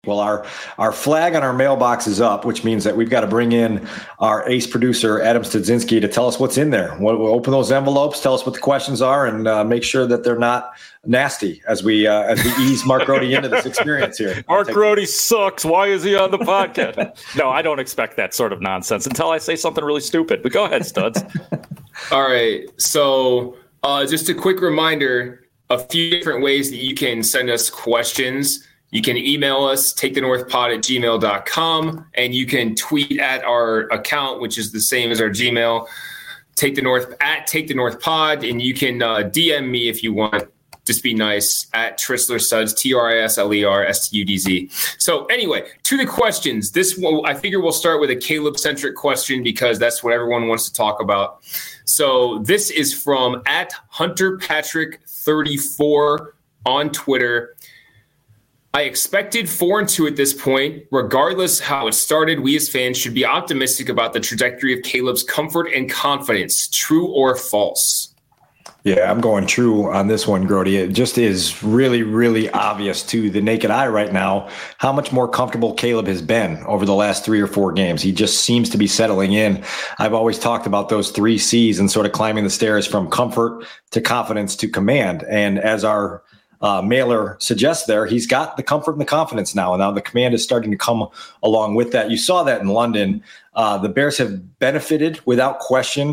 Well, our flag on our mailbox is up, which means that we've got to bring in our ace producer, Adam Studzinski, to tell us what's in there. We'll open those envelopes, tell us what the questions are, and make sure that they're not nasty as we ease Mark Grote into this experience here. Mark Grote sucks. Why is he on the podcast? No, I don't expect that sort of nonsense until I say something really stupid. But go ahead, Studs. All right. So just a quick reminder, a few different ways that you can send us questions. You can email us, takethenorthpod@gmail.com, and you can tweet at our account, which is the same as our Gmail, Take the North, and you can DM me if you want. Just be nice at Trisler Suds, TrislerStudz. So anyway, to the questions. This one, I figure we'll start with a Caleb-centric question because that's what everyone wants to talk about. So this is from at HunterPatrick34 on Twitter. I expected 4-2 at this point. Regardless how it started, we as fans should be optimistic about the trajectory of Caleb's comfort and confidence. True or false? Yeah, I'm going true on this one, Grote. It just is really, really obvious to the naked eye right now how much more comfortable Caleb has been over the last 3 or 4 games. He just seems to be settling in. I've always talked about those 3 C's and sort of climbing the stairs from comfort to confidence to command. And as our mailer suggests there, he's got the comfort and the confidence now. And now the command is starting to come along with that. You saw that in London. The Bears have benefited without question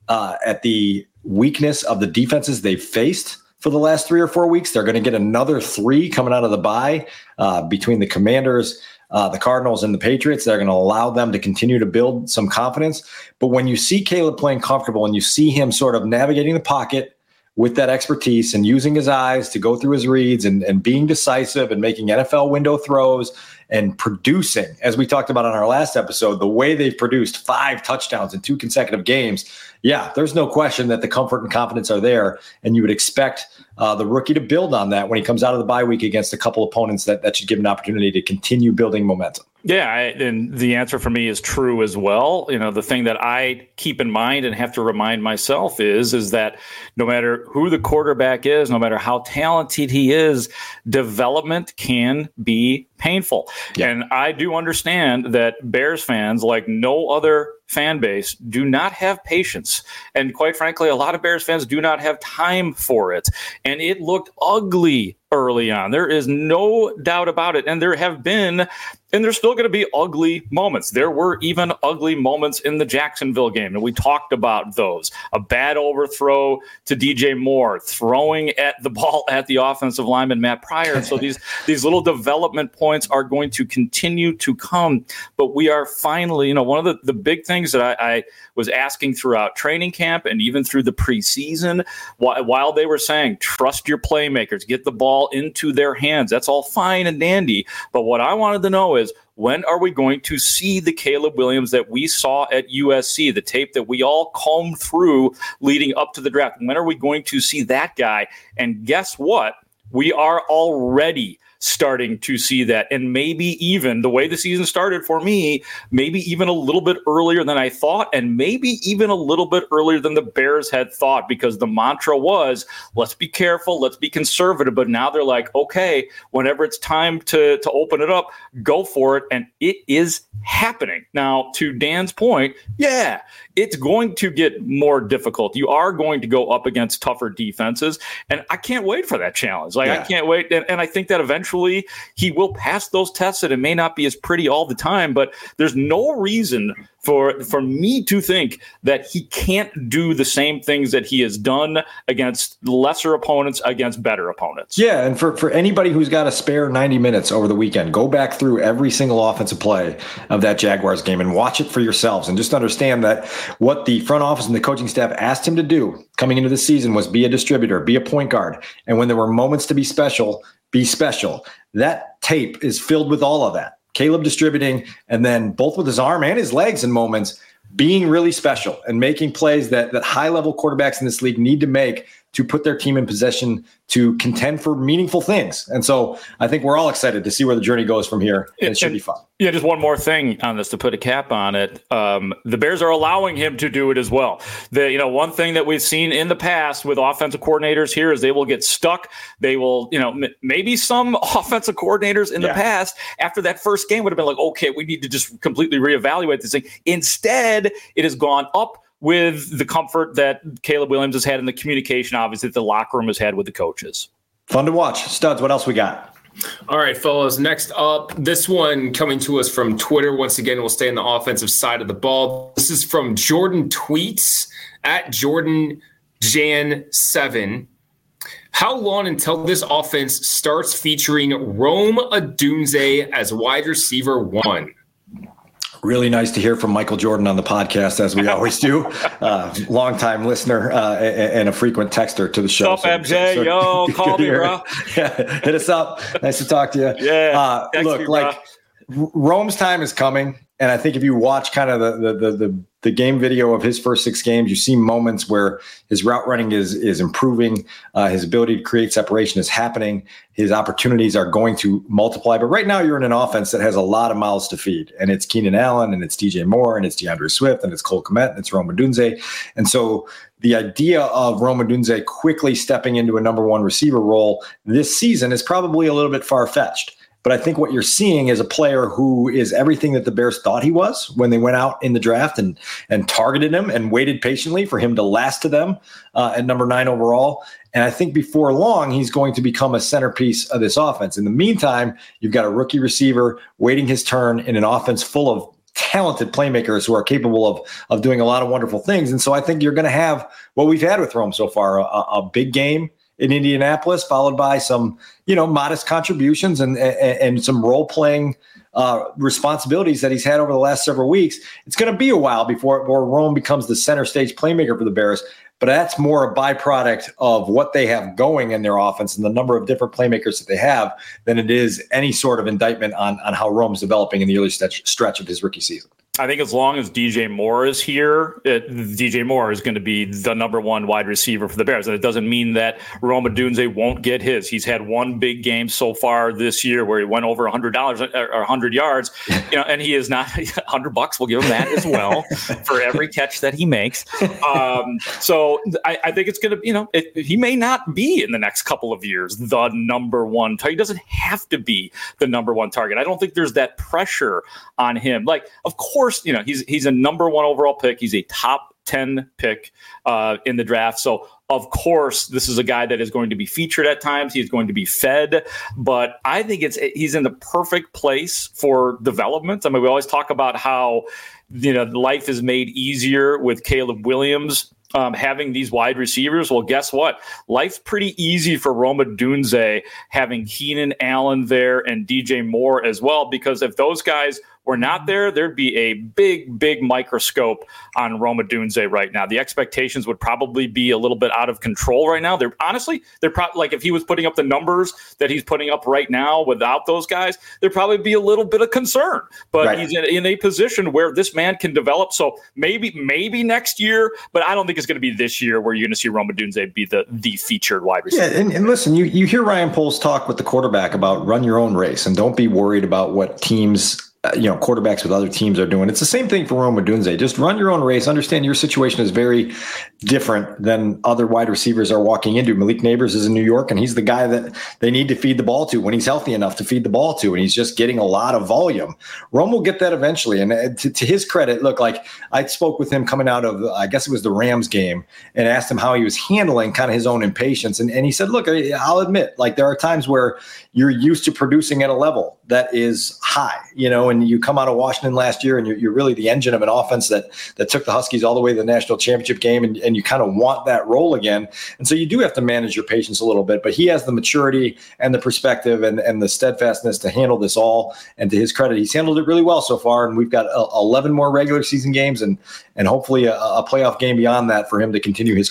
at the weakness of the defenses they've faced for the last 3 or 4 weeks. They're going to get another 3 coming out of the bye between the Commanders, the Cardinals, and the Patriots. They're going to allow them to continue to build some confidence. But when you see Caleb playing comfortable and you see him sort of navigating the pocket with that expertise and using his eyes to go through his reads and being decisive and making NFL window throws and producing, as we talked about on our last episode, the way they've produced 5 touchdowns in 2 consecutive games. Yeah, there's no question that the comfort and confidence are there, and you would expect the rookie to build on that when he comes out of the bye week against a couple opponents that should give him an opportunity to continue building momentum. Yeah, and the answer for me is true as well. You know, the thing that I keep in mind and have to remind myself is that no matter who the quarterback is, no matter how talented he is, development can be painful. Yeah. And I do understand that Bears fans, like no other fan base, do not have patience. And quite frankly, a lot of Bears fans do not have time for it. And it looked ugly early on. There is no doubt about it. And there have been, and there's still going to be ugly moments. There were even ugly moments in the Jacksonville game, and we talked about those. A bad overthrow to DJ Moore, throwing at the ball at the offensive lineman, Matt Pryor. And so these little development points are going to continue to come. But we are finally, one of the big things that I was asking throughout training camp and even through the preseason, while they were saying, trust your playmakers, get the ball into their hands. That's all fine and dandy. But what I wanted to know is, when are we going to see the Caleb Williams that we saw at USC, the tape that we all combed through leading up to the draft? When are we going to see that guy? And guess what? We are already starting to see that. And maybe even the way the season started for me, maybe even a little bit earlier than I thought, and maybe even a little bit earlier than the Bears had thought, because the mantra was, let's be careful, let's be conservative. But now they're like, okay, whenever it's time to open it up, go for it. And it is happening. Now, to Dan's point, yeah, it's going to get more difficult. You are going to go up against tougher defenses. And I can't wait for that challenge. I can't wait. And I think that eventually he will pass those tests, and it may not be as pretty all the time, but there's no reason for me to think that he can't do the same things that he has done against lesser opponents, against better opponents. Yeah, and for anybody who's got a spare 90 minutes over the weekend, go back through every single offensive play of that Jaguars game and watch it for yourselves, and just understand that what the front office and the coaching staff asked him to do coming into the season was be a distributor, be a point guard, and when there were moments to be special, be special. That tape is filled with all of that. Caleb distributing, and then both with his arm and his legs in moments, being really special and making plays that high-level quarterbacks in this league need to make to put their team in possession to contend for meaningful things. And so I think we're all excited to see where the journey goes from here. And it should be fun. Yeah, just one more thing on this to put a cap on it. The Bears are allowing him to do it as well. One thing that we've seen in the past with offensive coordinators here is they will get stuck. They will, maybe some offensive coordinators in the past after that first game would have been like, okay, we need to just completely reevaluate this thing. Instead, it has gone up with the comfort that Caleb Williams has had in the communication, obviously, that the locker room has had with the coaches. Fun to watch. Studs, what else we got? All right, fellas, next up, this one coming to us from Twitter. Once again, we'll stay on the offensive side of the ball. This is from Jordan Tweets at JordanJan7. How long until this offense starts featuring Rome Odunze as wide receiver 1? Really nice to hear from Michael Jordan on the podcast, as we always do. Longtime listener and a frequent texter to the show. What's up, MJ? Yo, call me, bro. Yeah, hit us up. Nice to talk to you. Yeah. Look, Rome's time is coming. And I think if you watch kind of the game video of his first 6 games, you see moments where his route running is improving. His ability to create separation is happening. His opportunities are going to multiply. But right now you're in an offense that has a lot of mouths to feed. And it's Keenan Allen, and it's DJ Moore, and it's DeAndre Swift, and it's Cole Kmet, and it's Rome Odunze. And so the idea of Rome Odunze quickly stepping into a number 1 receiver role this season is probably a little bit far-fetched. But I think what you're seeing is a player who is everything that the Bears thought he was when they went out in the draft and targeted him and waited patiently for him to last to them at number 9 overall. And I think before long, he's going to become a centerpiece of this offense. In the meantime, you've got a rookie receiver waiting his turn in an offense full of talented playmakers who are capable of doing a lot of wonderful things. And so I think you're going to have what we've had with Rome so far, a big game in Indianapolis, followed by some, modest contributions and some role-playing responsibilities that he's had over the last several weeks. It's going to be a while before Rome becomes the center stage playmaker for the Bears, but that's more a byproduct of what they have going in their offense and the number of different playmakers that they have than it is any sort of indictment on how Rome's developing in the early stretch of his rookie season. I think as long as DJ Moore is here, DJ Moore is going to be the number 1 wide receiver for the Bears. And it doesn't mean that Rome Odunze won't get his. He's had one big game so far this year where he went over $100 or 100 yards, and he is not $100. We'll give him that as well for every catch that he makes. So I think it's going to, he may not be in the next couple of years the number 1 target. He doesn't have to be the number 1 target. I don't think there's that pressure on him. Like, of course, he's a number 1 overall pick. He's a top 10 pick in the draft. So, of course, this is a guy that is going to be featured at times. He's going to be fed. But I think he's in the perfect place for development. I mean, we always talk about how, life is made easier with Caleb Williams having these wide receivers. Well, guess what? Life's pretty easy for Rome Odunze having Keenan Allen there and DJ Moore as well, because if those guys were not there, there'd be a big, big microscope on Rome Odunze right now. The expectations would probably be a little bit out of control right now. They're probably like, if he was putting up the numbers that he's putting up right now without those guys, there'd probably be a little bit of concern. But right. He's in a position where this man can develop. So maybe next year, but I don't think it's going to be this year where you're going to see Rome Odunze be the featured wide receiver. Yeah, and listen, you hear Ryan Poles talk with the quarterback about run your own race and don't be worried about what teams quarterbacks with other teams are doing. It's the same thing for Rome Odunze. Just run your own race. Understand your situation is very different than other wide receivers are walking into. Malik Neighbors is in New York, and he's the guy that they need to feed the ball to when he's healthy enough to feed the ball to, and he's just getting a lot of volume. Rome will get that eventually. And to his credit, look, like I spoke with him coming out of, I guess it was the Rams game, and asked him how he was handling kind of his own impatience. And he said, look, I'll admit, like there are times where you're used to producing at a level that is high, and you come out of Washington last year and you're really the engine of an offense that took the Huskies all the way to the national championship game, and you kind of want that role again. And so you do have to manage your patience a little bit, but he has the maturity and the perspective and the steadfastness to handle this all. And to his credit, he's handled it really well so far. And we've got 11 more regular season games and hopefully a playoff game beyond that for him to continue his climb.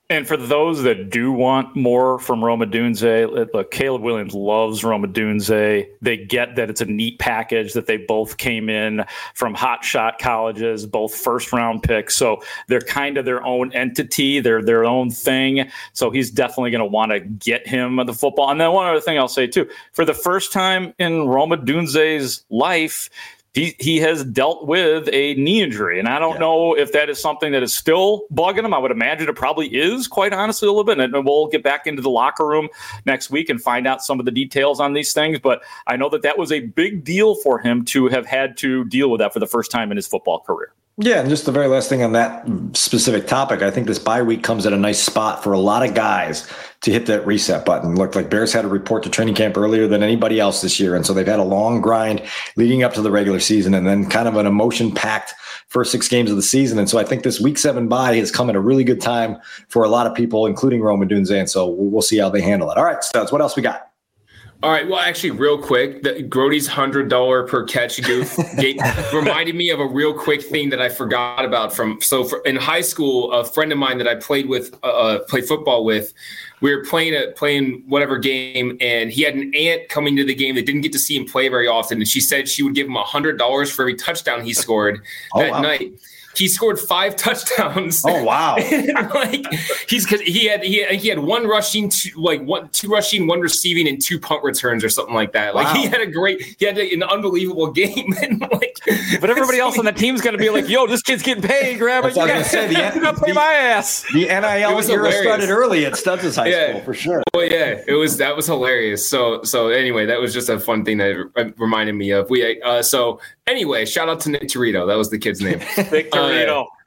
And for those that do want more from Rome Odunze, look, Caleb Williams loves Rome Odunze. They get that it's a neat package, that they both came in from hotshot colleges, both first-round picks. So they're kind of their own entity. They're their own thing. So he's definitely going to want to get him the football. And then one other thing I'll say, too, for the first time in Rome Odunze's life, he has dealt with a knee injury, and I don't know if that is something that is still bugging him. I would imagine it probably is, quite honestly, a little bit. And we'll get back into the locker room next week and find out some of the details on these things. But I know that was a big deal for him to have had to deal with that for the first time in his football career. Yeah, and just the very last thing on that specific topic, I think this bye week comes at a nice spot for a lot of guys to hit that reset button. Looked like Bears had a report to training camp earlier than anybody else this year, and so they've had a long grind leading up to the regular season and then kind of an emotion-packed first 6 games of the season. And so I think this week 7 bye has come at a really good time for a lot of people, including Rome Odunze, and so we'll see how they handle it. All right, Studs, what else we got? All right. Well, actually, real quick, Grody's $100 per catch goof reminded me of a real quick thing that I forgot about. In high school, a friend of mine that I played football with, we were playing whatever game, and he had an aunt coming to the game that didn't get to see him play very often, and she said she would give him $100 for every touchdown he scored that night. He scored 5 touchdowns. Oh wow! He had 1 rushing, 2 rushing, 1 receiving, and 2 punt returns or something like that. Like he had an unbelievable game. And but everybody else on the team's going to be like, "Yo, this kid's getting paid. Grab it. You got to pay my ass." The NIL era started early at Studs' high school for sure. Well, yeah, that was hilarious. So anyway, that was just a fun thing that reminded me of. Anyway, shout out to Nick Torito. That was the kid's name. Nick Torito.